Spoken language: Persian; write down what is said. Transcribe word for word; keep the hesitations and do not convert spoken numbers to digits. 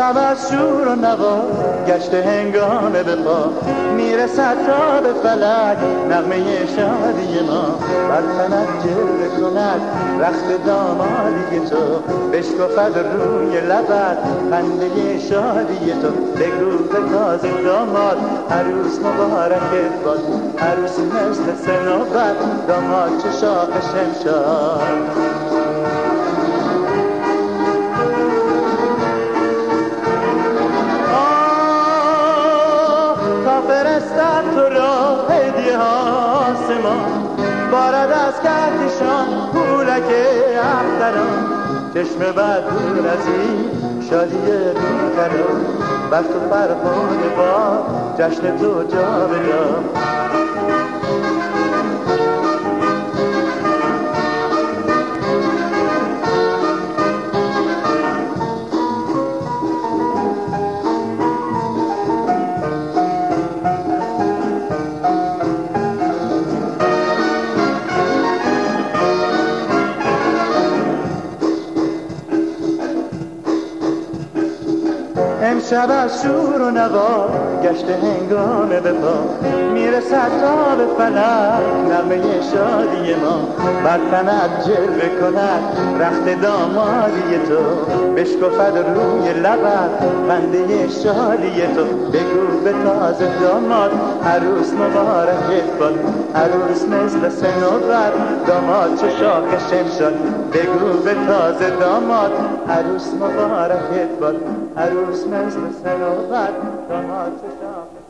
امشب از شور و نوا گشت هنگام به پا میرسد تا به فلک نغمه شادی ما بر تنت جلوه کند رخت دامادی تو بشکفد روی لبت خنده شادی تو بگو به تازه داماد عروس مبارکت باد عروس مثل صنوبر داماد چه شاخ شمشاد فرستد تو را هدیه آسمان بارد از کهکشان پولک اختران چشم بد دور از این شادی بی‌قرار بر تو فرخنده باد جشن تو جاودان امشب از شور و نوا گشت هنگام به پا میرسد تا به فلک نغمه شادی ما بر تنت جلوه کند رخت دامادی تو بشکفد روی لبت خنده شادی تو بگو به تازه داماد عروس مبارکت باد عروس مثل صنوبر داماد چه شاخ شمشاد بگو به تازه داماد عروس مبارکت باد عروس مثل صنوبر داماد چه شاخ